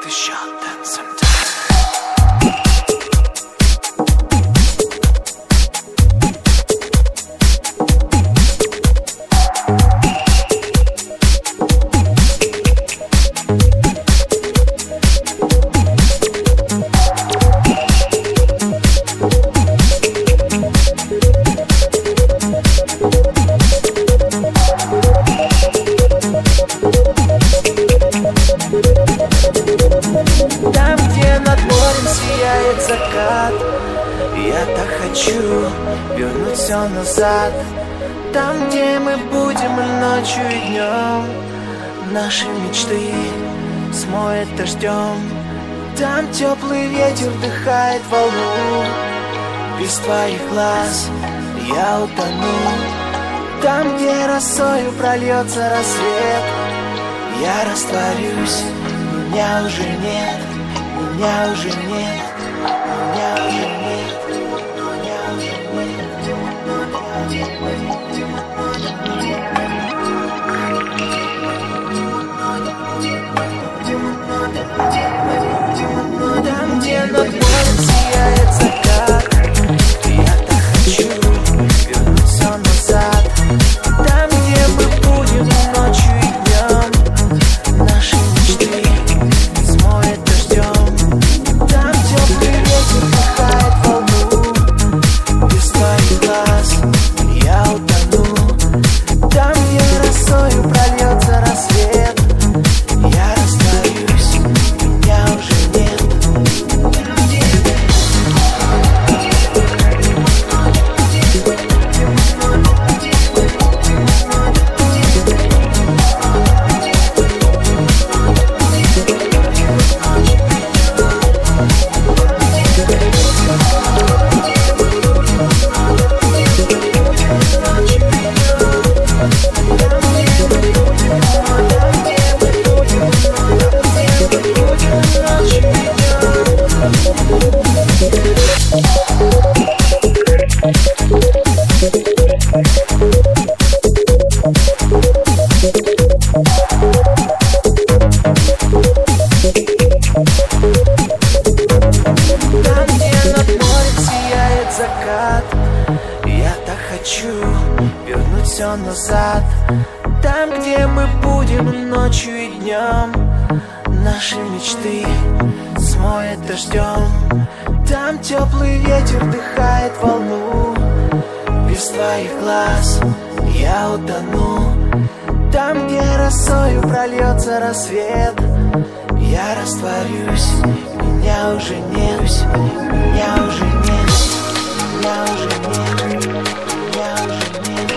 Official Dance Center. Закат. Я так хочу вернуть все назад. Там, где мы будем ночью и днем, наши мечты смоет дождем. Там теплый ветер вдыхает волну. Без твоих глаз я утону. Там, где росою прольется рассвет, я растворюсь, меня уже нет, меня уже нет. Там, где над морем сияет закат, я так хочу вернуть все назад. Там, где мы будем ночью и днем, наши мечты смоет дождем. Там теплый ветер вдыхает волну. Без твоих глаз я утону. Там, где росою прольется рассвет, я растворюсь, меня уже нет. Я так хочу вернуть все назад. Там, где мы будем ночью и днем, наши мечты смоет дождем. Там теплый ветер вдыхает волну. Без твоих глаз я утону. Там, где росою прольется рассвет, я растворюсь, меня уже нет, меня уже нет. Меня уже нет, меня уже нет,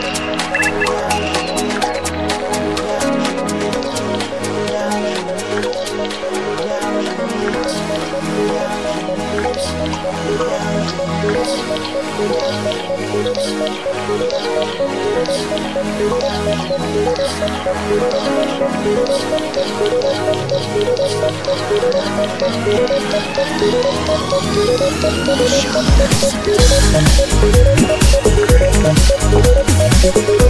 Official Dance Center.